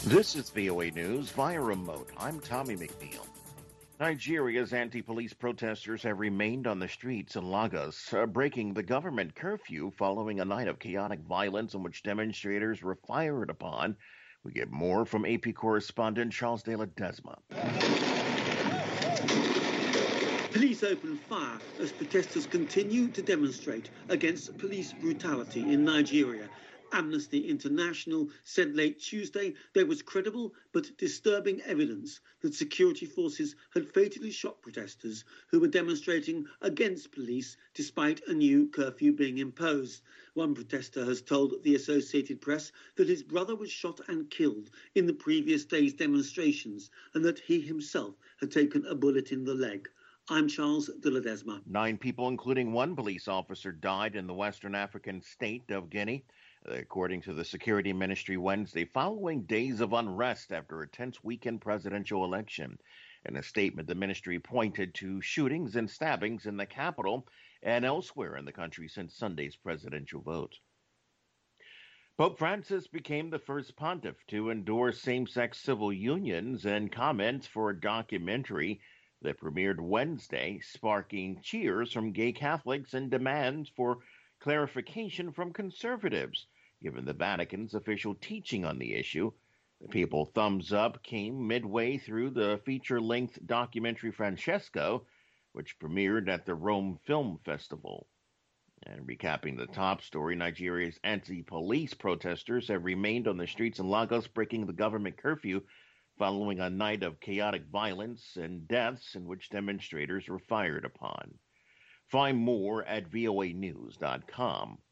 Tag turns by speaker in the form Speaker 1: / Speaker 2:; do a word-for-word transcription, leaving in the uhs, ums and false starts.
Speaker 1: This is V O A News via remote. I'm Tommy McNeil. Nigeria's anti-police protesters have remained on the streets in Lagos, uh, breaking the government curfew following a night of chaotic violence in which demonstrators were fired upon. We get more from A P correspondent Charles de Ledesma.
Speaker 2: Police opened fire as protesters continue to demonstrate against police brutality in Nigeria. Amnesty International said late Tuesday there was credible but disturbing evidence that security forces had fatally shot protesters who were demonstrating against police despite a new curfew being imposed. One protester has told the Associated Press that his brother was shot and killed in the previous day's demonstrations and that he himself had taken a bullet in the leg. I'm Charles de Ledesma.
Speaker 1: Nine people, including one police officer, died in the Western African state of Guinea, according to the Security Ministry Wednesday, following days of unrest after a tense weekend presidential election. In a statement, the ministry pointed to shootings and stabbings in the capital and elsewhere in the country since Sunday's presidential vote. Pope Francis became the first pontiff to endorse same-sex civil unions and comments for a documentary that premiered Wednesday, sparking cheers from gay Catholics and demands for clarification from conservatives, given the Vatican's official teaching on the issue. The Papal thumbs up came midway through the feature-length documentary Francesco, which premiered at the Rome Film Festival. And recapping the top story, Nigeria's anti-police protesters have remained on the streets in Lagos, breaking the government curfew following a night of chaotic violence and deaths in which demonstrators were fired upon. Find more at voa news dot com.